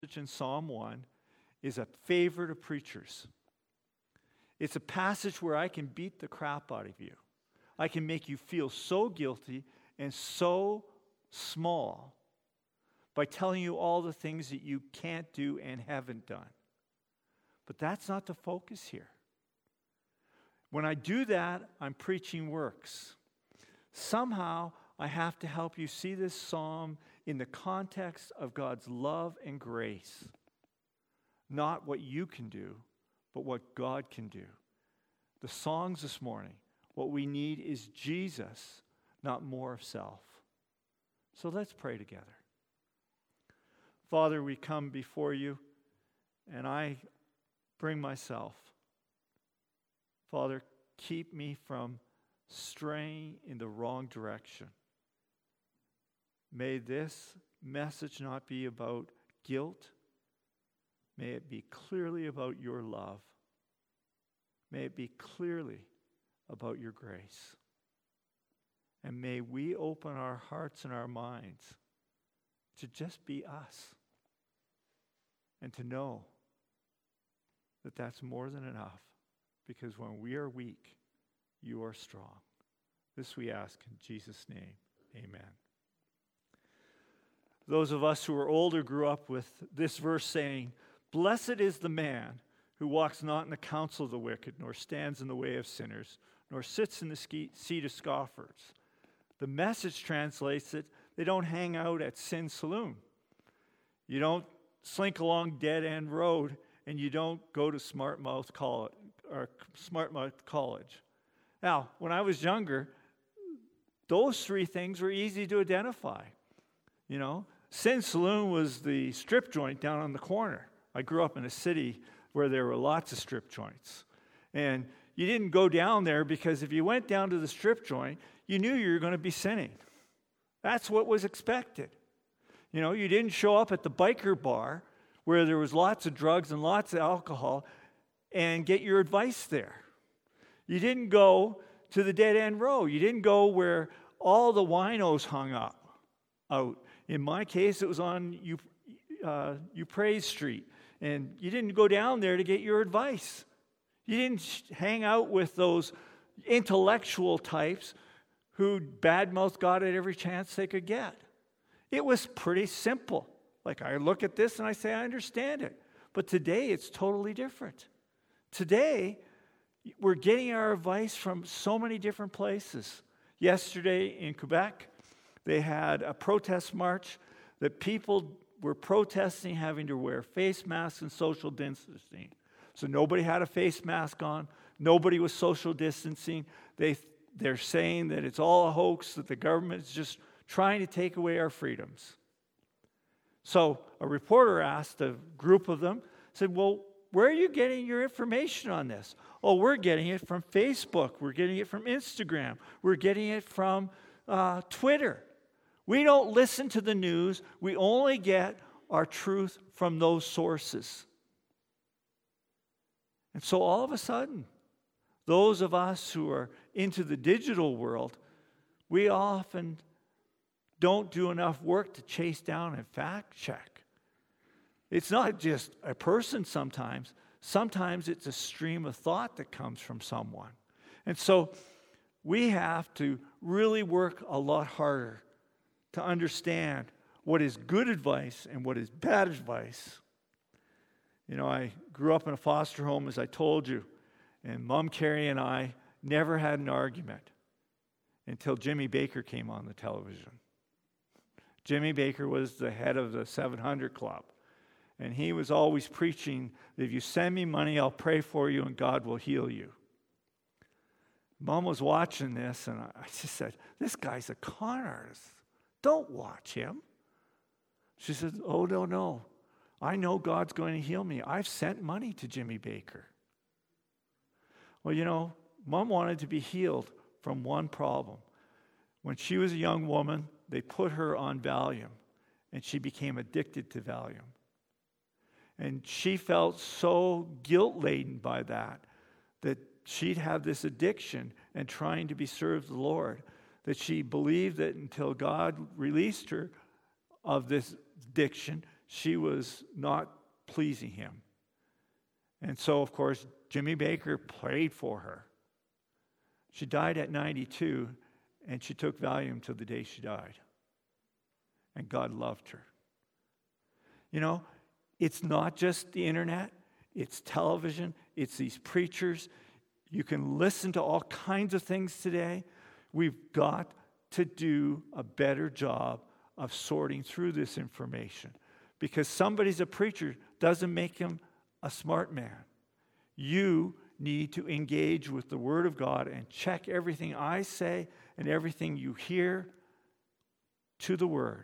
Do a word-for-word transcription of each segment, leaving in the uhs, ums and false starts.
in Psalm one is a favorite of preachers. It's a passage where I can beat the crap out of you. I can make you feel so guilty and so small by telling you all the things that you can't do and haven't done. But that's not the focus here. When I do that, I'm preaching works. Somehow, I have to help you see this psalm in the context of God's love and grace. Not what you can do, but what God can do. The songs this morning, what we need is Jesus, not more of self. So let's pray together. Father, we come before you, and I bring myself. Father, keep me from straying in the wrong direction. May this message not be about guilt. May it be clearly about your love. May it be clearly about your grace. And may we open our hearts and our minds to just be us and to know that that's more than enough, because when we are weak, you are strong. This we ask in Jesus' name. Amen. Those of us who are older grew up with this verse saying, "Blessed is the man who walks not in the counsel of the wicked, nor stands in the way of sinners, nor sits in the seat of scoffers." The Message translates it, they don't hang out at Sin Saloon. You don't slink along Dead End Road, and you don't go to Smartmouth College, or Smartmouth College. Now, when I was younger, those three things were easy to identify. You know, Sin Saloon was the strip joint down on the corner. I grew up in a city where there were lots of strip joints. And you didn't go down there because if you went down to the strip joint, you knew you were going to be sinning. That's what was expected. You know, you didn't show up at the biker bar where there was lots of drugs and lots of alcohol and get your advice there. You didn't go to the Dead End Road. You didn't go where all the winos hung up out. In my case, it was on U, uh, Upraise Street. And you didn't go down there to get your advice. You didn't hang out with those intellectual types who badmouth God at every chance they could get. It was pretty simple. Like, I look at this and I say, I understand it. But today, it's totally different. Today, we're getting our advice from so many different places. Yesterday in Quebec, they had a protest march that people were protesting having to wear face masks and social distancing. So nobody had a face mask on. Nobody was social distancing. They, they're saying that it's all a hoax, that the government is just trying to take away our freedoms. So a reporter asked a group of them, said, well, where are you getting your information on this? Oh, we're getting it from Facebook. We're getting it from Instagram. We're getting it from uh, Twitter. We don't listen to the news. We only get our truth from those sources. And so all of a sudden, those of us who are into the digital world, we often don't do enough work to chase down and fact check. It's not just a person sometimes. Sometimes it's a stream of thought that comes from someone. And so we have to really work a lot harder to understand what is good advice and what is bad advice. You know, I grew up in a foster home, as I told you, and Mom Carrie and I never had an argument until Jimmy Baker came on the television. Jimmy Baker was the head of the seven hundred Club, and he was always preaching that if you send me money, I'll pray for you and God will heal you. Mom was watching this, and I just said, this guy's a con artist. Don't watch him. She said, oh, no, no. I know God's going to heal me. I've sent money to Jimmy Baker. Well, you know, Mom wanted to be healed from one problem. When she was a young woman, they put her on Valium, and she became addicted to Valium. And she felt so guilt-laden by that, that she'd have this addiction and trying to be served the Lord, that she believed that until God released her of this addiction, she was not pleasing him. And so, of course, Jimmy Baker prayed for her. She died at ninety-two, and she took Valium till the day she died. And God loved her. You know, it's not just the internet, it's television, it's these preachers. You can listen to all kinds of things today. We've got to do a better job of sorting through this information. Because somebody's a preacher doesn't make him a smart man. You need to engage with the Word of God and check everything I say and everything you hear to the Word.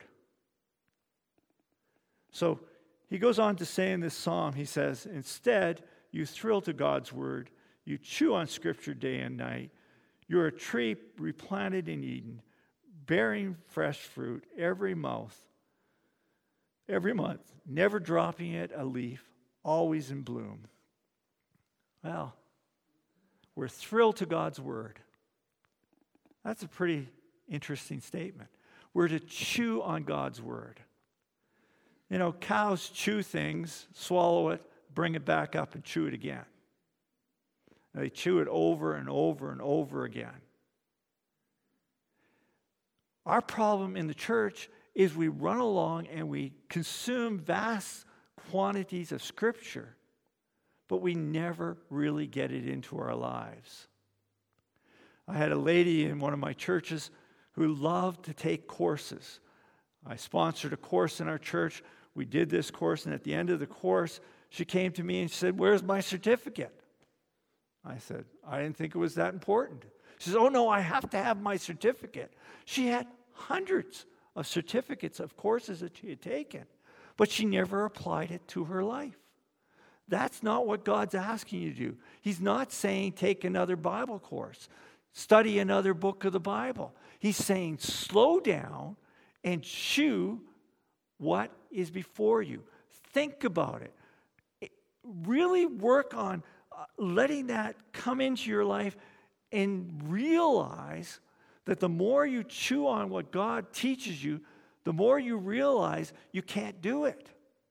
So he goes on to say in this psalm, he says, instead, you thrill to God's Word. You chew on Scripture day and night. You're a tree replanted in Eden, bearing fresh fruit every mouth, every month, never dropping it a leaf, always in bloom. Well, we're thrilled to God's Word. That's a pretty interesting statement. We're to chew on God's Word. You know, cows chew things, swallow it, bring it back up and chew it again. And they chew it over and over and over again. Our problem in the church is we run along and we consume vast quantities of Scripture, but we never really get it into our lives. I had a lady in one of my churches who loved to take courses. I sponsored a course in our church. We did this course, and at the end of the course, she came to me and she said, "Where's my certificate?" I said, "I didn't think it was that important." She says, "Oh, no, I have to have my certificate." She had hundreds of certificates of courses that she had taken, but she never applied it to her life. That's not what God's asking you to do. He's not saying take another Bible course, study another book of the Bible. He's saying slow down and chew what is before you. Think about it. Really work on uh, letting that come into your life and realize that the more you chew on what God teaches you, the more you realize you can't do it.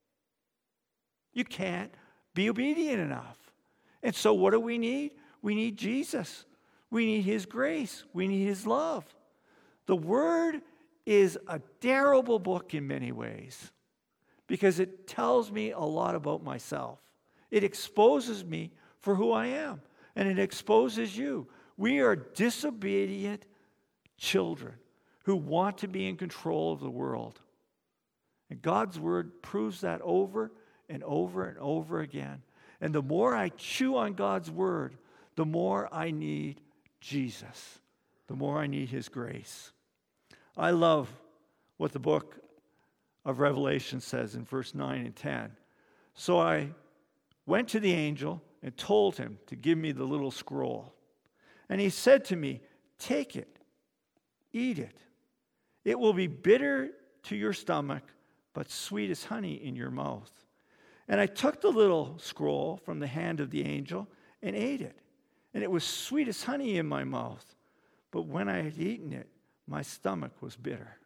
You can't be obedient enough. And so what do we need? We need Jesus. We need His grace. We need His love. The Word is a terrible book in many ways because it tells me a lot about myself. It exposes me for who I am, and it exposes you. We are disobedient children who want to be in control of the world. And God's Word proves that over and over and over again. And the more I chew on God's Word, the more I need Jesus, the more I need His grace. I love what the book of Revelation says in verse nine and ten. So I went to the angel and told him to give me the little scroll. And he said to me, "Take it, eat it. It will be bitter to your stomach, but sweet as honey in your mouth." And I took the little scroll from the hand of the angel and ate it. And it was sweet as honey in my mouth. But when I had eaten it, my stomach was bitter.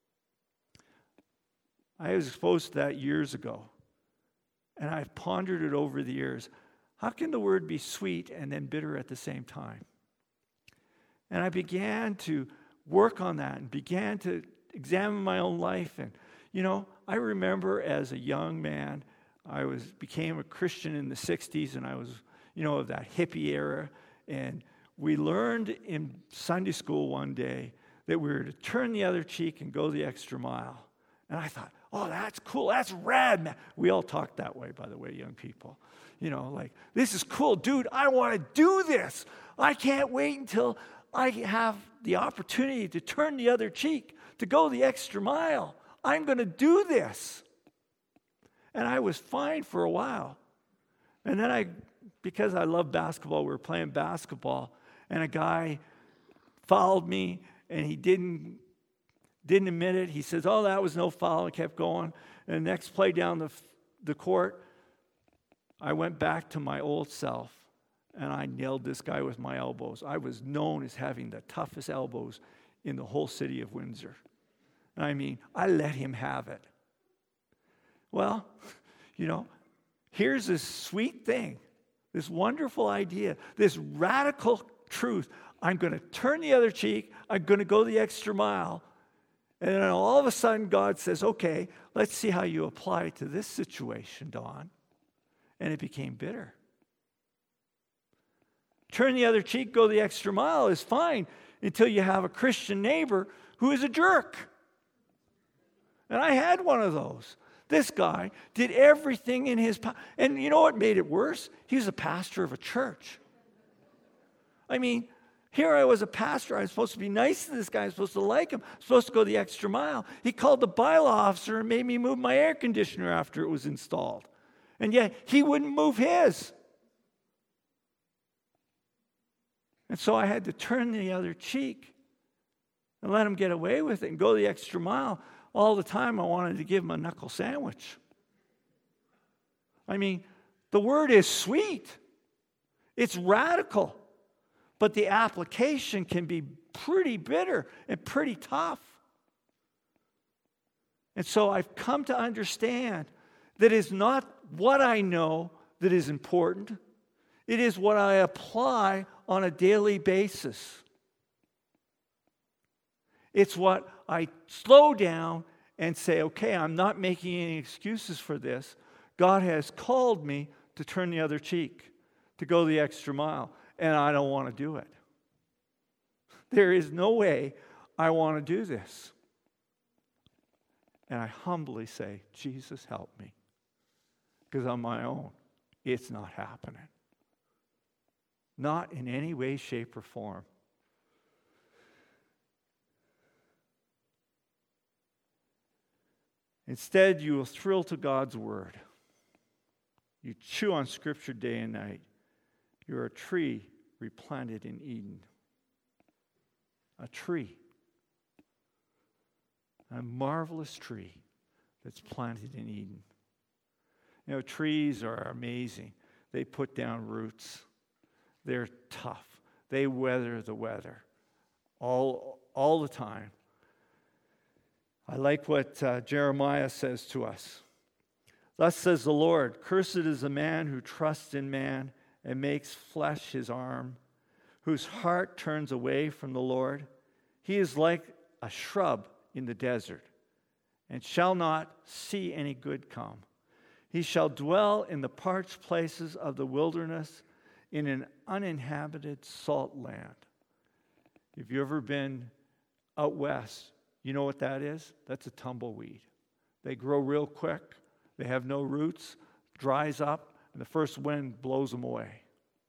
I was exposed to that years ago. And I've pondered it over the years. How can the word be sweet and then bitter at the same time? And I began to work on that and began to examine my own life. And, you know, I remember as a young man, I was became a Christian in the sixties, and I was, you know, of that hippie era. And we learned in Sunday school one day that we were to turn the other cheek and go the extra mile. And I thought, oh, that's cool. That's rad, man. We all talk that way, by the way, young people. You know, like, this is cool. Dude, I want to do this. I can't wait until I have the opportunity to turn the other cheek, to go the extra mile. I'm going to do this. And I was fine for a while. And then I, because I love basketball, we were playing basketball, and a guy fouled me, and he didn't didn't admit it. He says, "Oh, that was no foul," and kept going. And the next play down the the court, I went back to my old self, and I nailed this guy with my elbows. I was known as having the toughest elbows in the whole city of Windsor. And I mean, I let him have it. Well, you know, here's this sweet thing, this wonderful idea, this radical truth. I'm going to turn the other cheek. I'm going to go the extra mile. And then all of a sudden, God says, okay, let's see how you apply it to this situation, Don. And it became bitter. Turn the other cheek, go the extra mile is fine until you have a Christian neighbor who is a jerk. And I had one of those. This guy did everything in his power. And you know what made it worse? He was a pastor of a church. I mean, here I was a pastor. I was supposed to be nice to this guy. I was supposed to like him. I was supposed to go the extra mile. He called the bylaw officer and made me move my air conditioner after it was installed. And yet, he wouldn't move his. And so I had to turn the other cheek and let him get away with it and go the extra mile. All the time I wanted to give him a knuckle sandwich. I mean, the word is sweet. It's radical. But the application can be pretty bitter and pretty tough. And so I've come to understand that it's not what I know that is important. It is what I apply on a daily basis. It's what I slow down and say, okay, I'm not making any excuses for this. God has called me to turn the other cheek, to go the extra mile, and I don't want to do it. There is no way I want to do this. And I humbly say, Jesus, help me. Because on my own, it's not happening. Not in any way, shape, or form. Instead, you will thrill to God's word. You chew on Scripture day and night. You're a tree replanted in Eden. A tree. A marvelous tree that's planted in Eden. You know, trees are amazing. They put down roots. They're tough. They weather the weather all, all the time. I like what uh, Jeremiah says to us. Thus says the Lord, cursed is the man who trusts in man and makes flesh his arm, whose heart turns away from the Lord. He is like a shrub in the desert, and shall not see any good come. He shall dwell in the parched places of the wilderness, in an uninhabited salt land. If you've ever been out west, you know what that is? That's a tumbleweed. They grow real quick. They have no roots, dries up, and the first wind blows them away.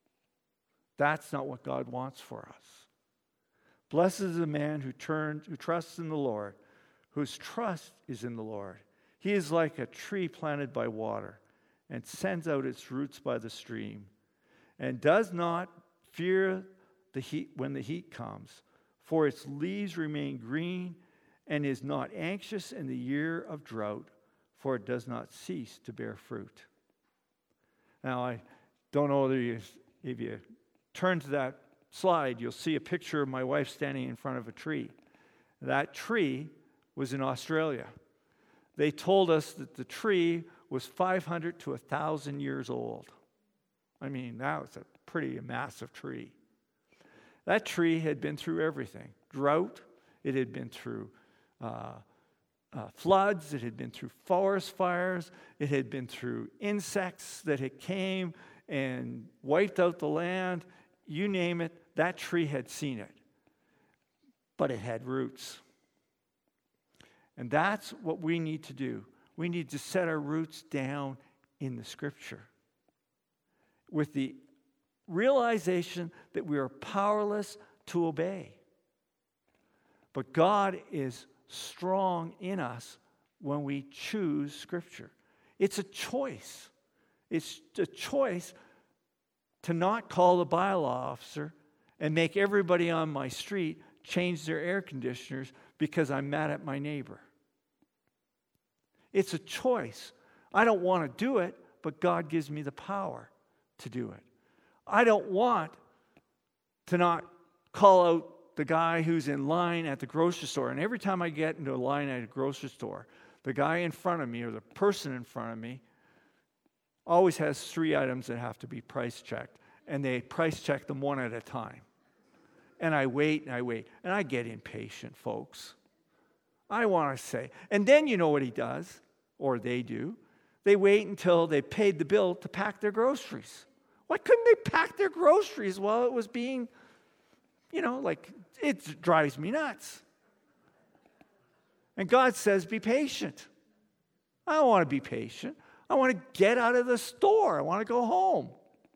That's not what God wants for us. Blessed is the man who turns, who trusts in the Lord, whose trust is in the Lord. He is like a tree planted by water and sends out its roots by the stream, and does not fear the heat when the heat comes, for its leaves remain green, and is not anxious in the year of drought, for it does not cease to bear fruit. Now, I don't know whether you, if you turn to that slide, you'll see a picture of my wife standing in front of a tree. That tree was in Australia. They told us that the tree was five hundred to one thousand years old. I mean, that was a pretty massive tree. That tree had been through everything. Drought, it had been through uh, uh, floods, it had been through forest fires, it had been through insects that had came and wiped out the land. You name it, that tree had seen it. But it had roots. And that's what we need to do. We need to set our roots down in the Scripture, with the realization that we are powerless to obey. But God is strong in us when we choose Scripture. It's a choice. It's a choice to not call the bylaw officer and make everybody on my street change their air conditioners because I'm mad at my neighbor. It's a choice. I don't want to do it, but God gives me the power to do it. I don't want to not call out the guy who's in line at the grocery store. And every time I get into a line at a grocery store, The guy in front of me or the person in front of me always has three items that have to be price checked, and they price check them one at a time. And I wait and I wait, and I get impatient, folks. I want to say. And then you know what he does, or they do. They wait until they paid the bill to pack their groceries. Why couldn't they pack their groceries while it was being, you know, like, it drives me nuts. And God says, be patient. I don't want to be patient. I want to get out of the store. I want to go home.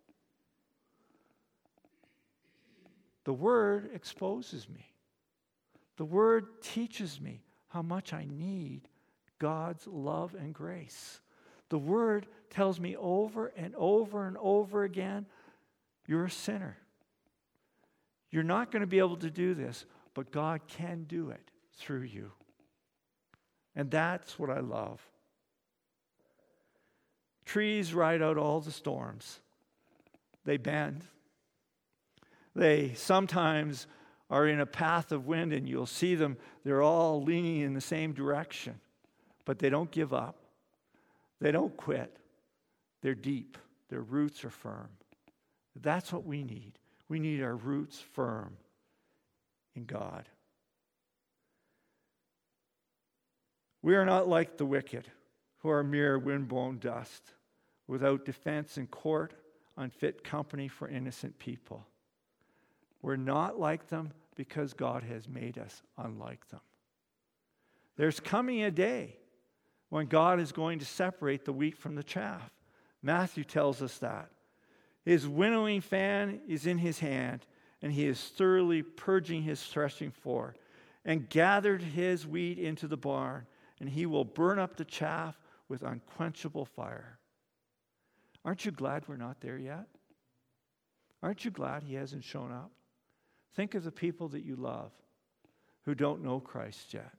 The Word exposes me. The Word teaches me how much I need God's love and grace. The Word tells me over and over and over again, you're a sinner. You're not going to be able to do this, but God can do it through you. And that's what I love. Trees ride out all the storms. They bend. They sometimes are in a path of wind, and you'll see them, they're all leaning in the same direction. But they don't give up. They don't quit. They're deep. Their roots are firm. That's what we need. We need our roots firm in God. We are not like the wicked, who are mere windblown dust, without defense in court, unfit company for innocent people. We're not like them because God has made us unlike them. There's coming a day when God is going to separate the wheat from the chaff. Matthew tells us that. His winnowing fan is in his hand, and he is thoroughly purging his threshing floor, and gathered his wheat into the barn, and he will burn up the chaff with unquenchable fire. Aren't you glad we're not there yet? Aren't you glad he hasn't shown up? Think of the people that you love who don't know Christ yet.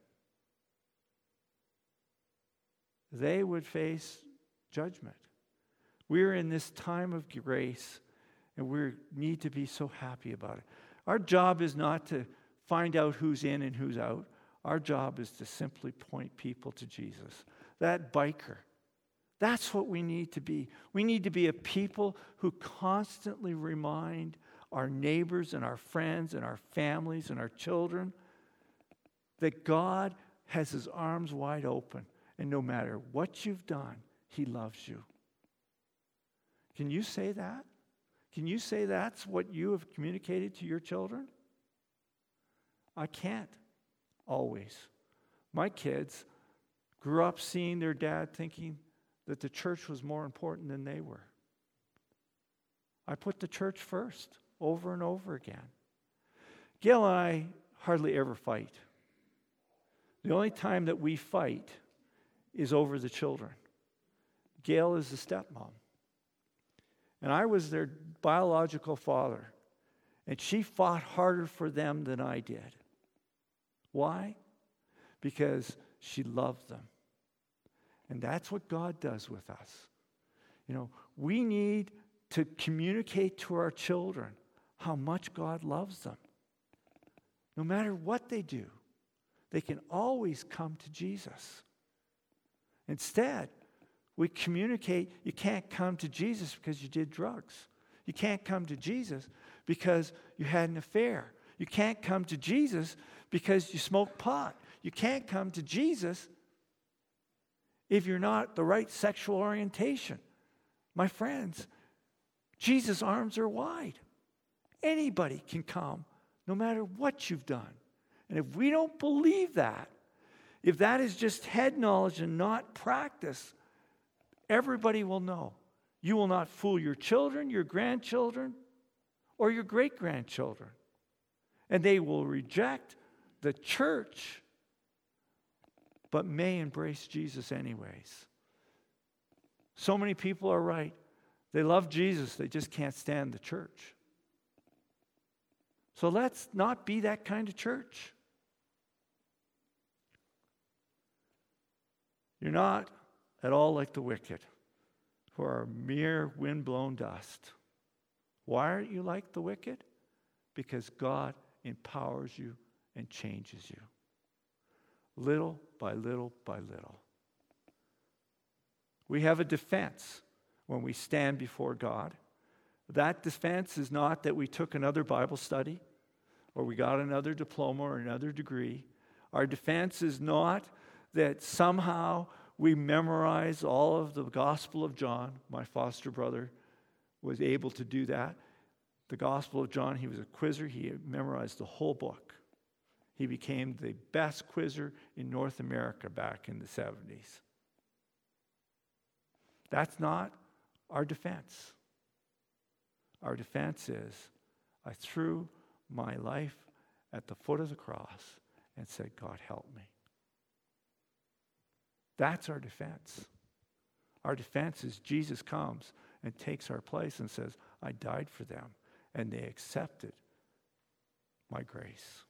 They would face judgment. We're in this time of grace, and we need to be so happy about it. Our job is not to find out who's in and who's out. Our job is to simply point people to Jesus. That biker, that's what we need to be. We need to be a people who constantly remind our neighbors and our friends and our families and our children that God has his arms wide open, and no matter what you've done, he loves you. Can you say that? Can you say that's what you have communicated to your children? I can't always. My kids grew up seeing their dad thinking that the church was more important than they were. I put the church first over and over again. Gail and I hardly ever fight. The only time that we fight is over the children. Gail is the stepmom. And I was their biological father. And she fought harder for them than I did. Why? Because she loved them. And that's what God does with us. You know, we need to communicate to our children how much God loves them. No matter what they do, they can always come to Jesus. Instead, we communicate, you can't come to Jesus because you did drugs. You can't come to Jesus because you had an affair. You can't come to Jesus because you smoked pot. You can't come to Jesus if you're not the right sexual orientation. My friends, Jesus' arms are wide. Anybody can come, no matter what you've done. And if we don't believe that, if that is just head knowledge and not practice, everybody will know. You will not fool your children, your grandchildren, or your great-grandchildren. And they will reject the church, but may embrace Jesus anyways. So many people are right. They love Jesus, they just can't stand the church. So let's not be that kind of church. You're not at all like the wicked, who are mere wind-blown dust. Why aren't you like the wicked? Because God empowers you and changes you. Little by little by little. We have a defense when we stand before God. That defense is not that we took another Bible study or we got another diploma or another degree. Our defense is not that somehow we memorize all of the Gospel of John. My foster brother was able to do that. The Gospel of John, he was a quizzer. He had memorized the whole book. He became the best quizzer in North America back in the seventies. That's not our defense. Our defense is, I threw my life at the foot of the cross and said, God, help me. That's our defense. Our defense is Jesus comes and takes our place and says, I died for them, and they accepted my grace.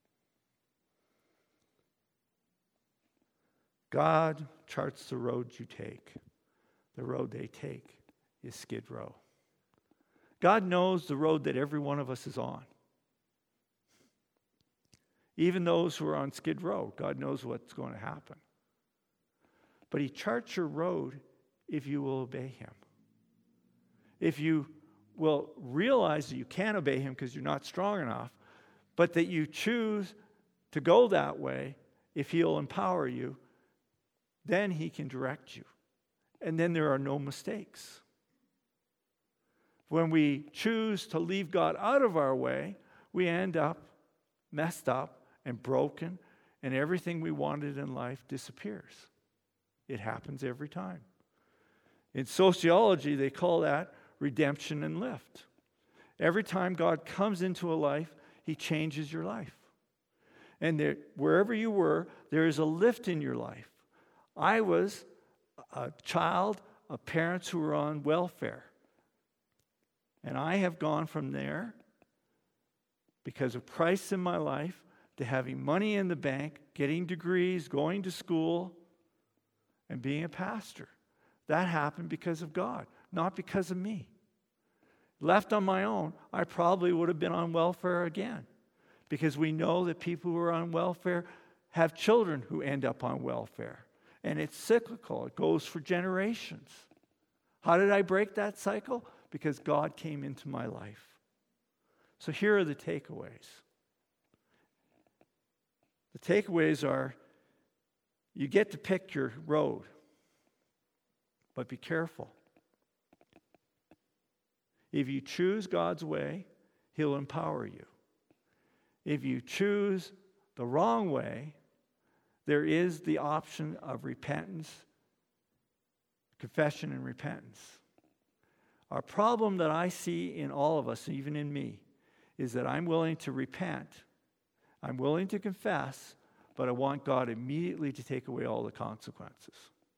God charts the road you take. The road they take is Skid Row. God knows the road that every one of us is on. Even those who are on Skid Row, God knows what's going to happen. But he charts your road if you will obey him. If you will realize that you can't obey him because you're not strong enough, but that you choose to go that way, if he'll empower you, then he can direct you. And then there are no mistakes. When we choose to leave God out of our way, we end up messed up and broken, and everything we wanted in life disappears. It happens every time. In sociology, they call that redemption and lift. Every time God comes into a life, he changes your life. And there, wherever you were, there is a lift in your life. I was a child of parents who were on welfare. And I have gone from there, because of Christ in my life, to having money in the bank, getting degrees, going to school, and being a pastor. That happened because of God, not because of me. Left on my own, I probably would have been on welfare again, because we know that people who are on welfare have children who end up on welfare. And it's cyclical. It goes for generations. How did I break that cycle? Because God came into my life. So here are the takeaways. The takeaways are, you get to pick your road, but be careful. If you choose God's way, he'll empower you. If you choose the wrong way, there is the option of repentance, confession and repentance. Our problem that I see in all of us, even in me, is that I'm willing to repent, I'm willing to confess, but I want God immediately to take away all the consequences.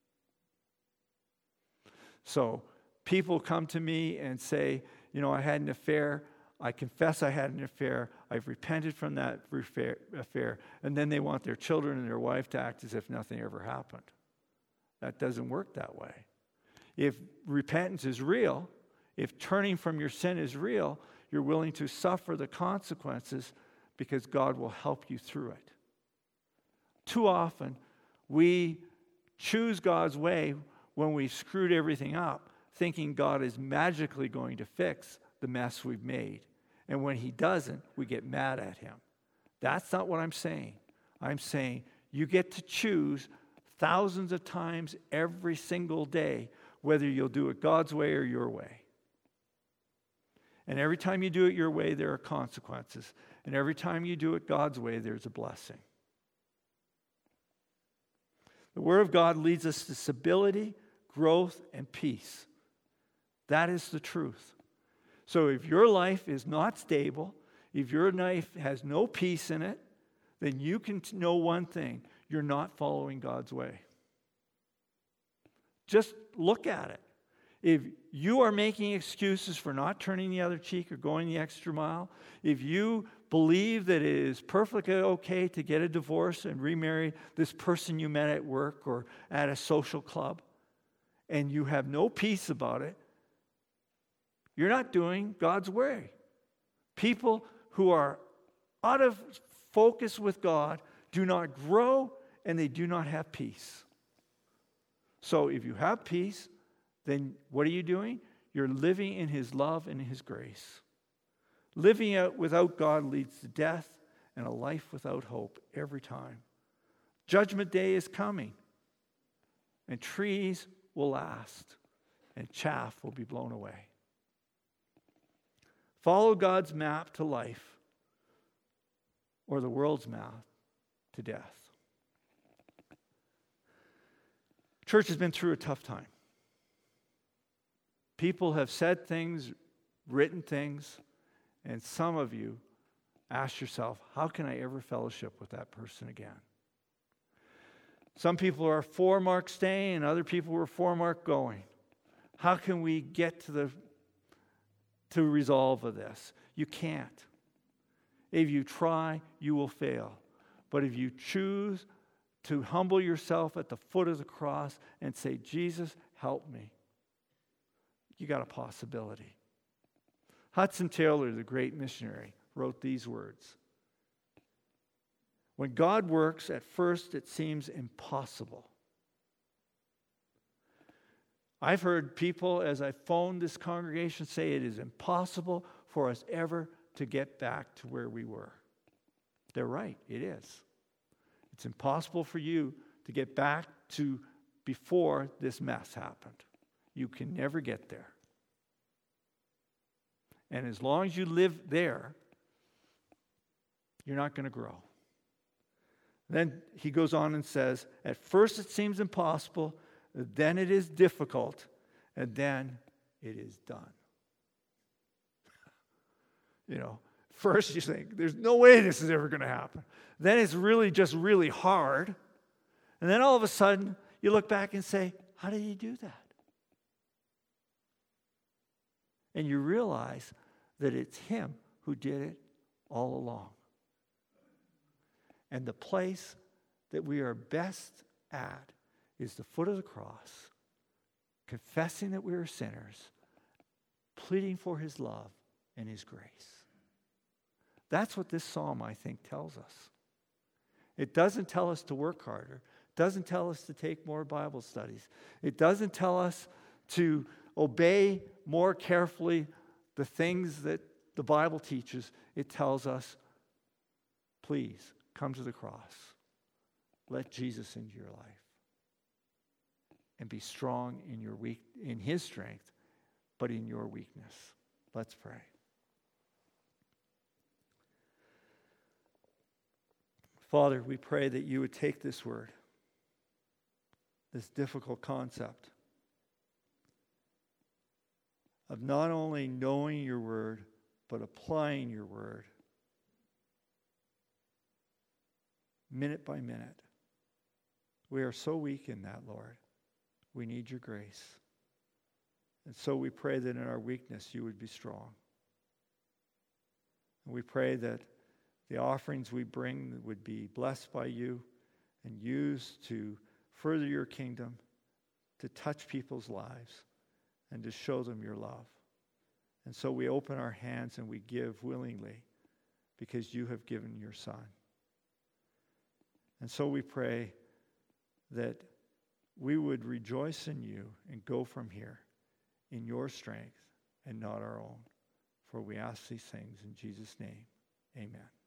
So people come to me and say, you know, I had an affair. I confess I had an affair. I've repented from that affair. And then they want their children and their wife to act as if nothing ever happened. That doesn't work that way. If repentance is real, if turning from your sin is real, you're willing to suffer the consequences because God will help you through it. Too often, we choose God's way when we've screwed everything up, thinking God is magically going to fix the mess we've made. And when he doesn't, we get mad at him. That's not what I'm saying. I'm saying you get to choose thousands of times every single day whether you'll do it God's way or your way. And every time you do it your way, there are consequences. And every time you do it God's way, there's a blessing. The Word of God leads us to stability, growth, and peace. That is the truth. So if your life is not stable, if your life has no peace in it, then you can know one thing: you're not following God's way. Just look at it. If you are making excuses for not turning the other cheek or going the extra mile, if you believe that it is perfectly okay to get a divorce and remarry this person you met at work or at a social club, and you have no peace about it, you're not doing God's way. People who are out of focus with God do not grow, and they do not have peace. So if you have peace, then what are you doing? You're living in his love and his grace. Living out without God leads to death and a life without hope every time. Judgment day is coming, and trees will last, and chaff will be blown away. Follow God's map to life, or the world's map to death. Church has been through a tough time. People have said things, written things, and some of you ask yourself, how can I ever fellowship with that person again? Some people are for Mark staying, and other people were for Mark going. How can we get to the to resolve of this? You can't. If you try, you will fail. But if you choose to humble yourself at the foot of the cross and say, Jesus, help me, you got a possibility. Hudson Taylor, the great missionary, wrote these words. When God works, at first it seems impossible. I've heard people, as I phoned this congregation, say it is impossible for us ever to get back to where we were. They're right, it is. It's impossible for you to get back to before this mess happened. You can never get there. And as long as you live there, you're not going to grow. Then he goes on and says, at first it seems impossible, then it is difficult, and then it is done. You know, first you think, there's no way this is ever going to happen. Then it's really just really hard. And then all of a sudden, you look back and say, how did he do that? And you realize that it's him who did it all along. And the place that we are best at is the foot of the cross, confessing that we are sinners, pleading for his love and his grace. That's what this psalm, I think, tells us. It doesn't tell us to work harder. It doesn't tell us to take more Bible studies. It doesn't tell us to obey more carefully the things that the Bible teaches. It tells us, please, come to the cross. Let Jesus into your life. And be strong in your weak, in his strength, but in your weakness. Let's pray. Father, we pray that you would take this word, this difficult concept of not only knowing your word, but applying your word minute by minute. We are so weak in that, Lord. We need your grace. And so we pray that in our weakness you would be strong. And we pray that the offerings we bring would be blessed by you and used to further your kingdom, to touch people's lives, and to show them your love. And so we open our hands and we give willingly because you have given your Son. And so we pray that we would rejoice in you and go from here in your strength and not our own. For we ask these things in Jesus' name. Amen.